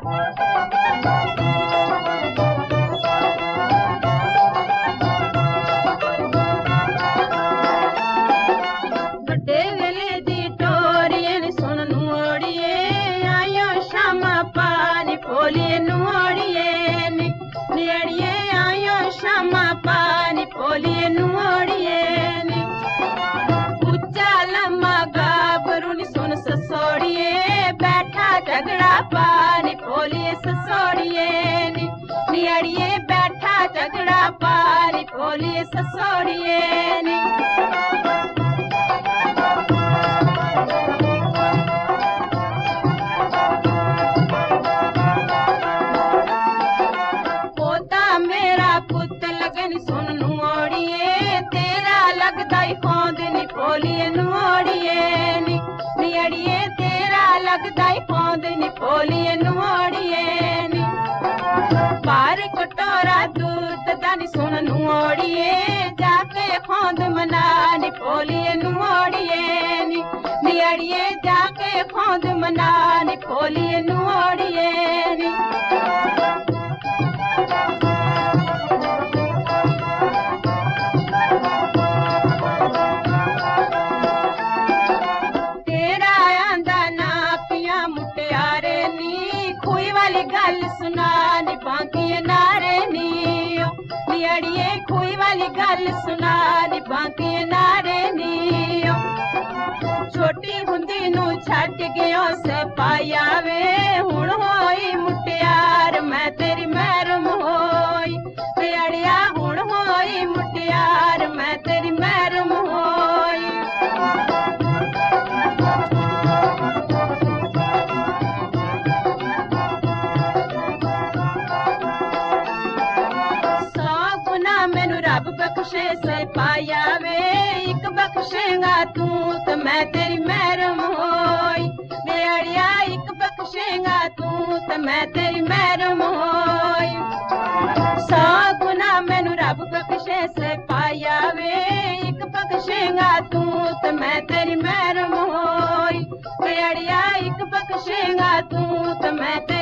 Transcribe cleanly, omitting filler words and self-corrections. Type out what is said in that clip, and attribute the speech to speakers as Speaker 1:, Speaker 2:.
Speaker 1: झगड़ा पानी पोलिए ससोड़िए नियड़िए बैठा झगड़ा पानी पोलिए ससोड़िए पोता मेरा पुत लगन सुन नुओड़िए तेरा लगदा ही खोद नी पोलिए नुओड़िए नियड़िए तेरा लगदा ही खोद नी पोलिए नुओड़िए पार कटोरा दूध दानी सुन नुओड़िए जाके खोद मना नी पोलिए नुओड़िए नियड़िए जाके खोद मना नी पोलिए नुओड़िए गल सुना नी बाकी नारे नियड़िए खुई वाली गल सुना नी बाकी नारे छोटी हुंदी नू छट गयो से पाया वे हुण होई मुटियार मैं तेरी महरम होई नियड़िया हुण होई मुटियार मैं तेरी महरम होई रब बख्शे से पाया वे एक बख्शेगा तू तो मैं तेरी महरम होई नियड़िया एक बख्शेगा तू तो मैं तेरी महरम होई 100 गुना मैनू रब बख्शे से पाया वे एक बख्शेगा तू तो मैं तेरी महरम होई नियड़िया एक बख्शेगा तू तो मैं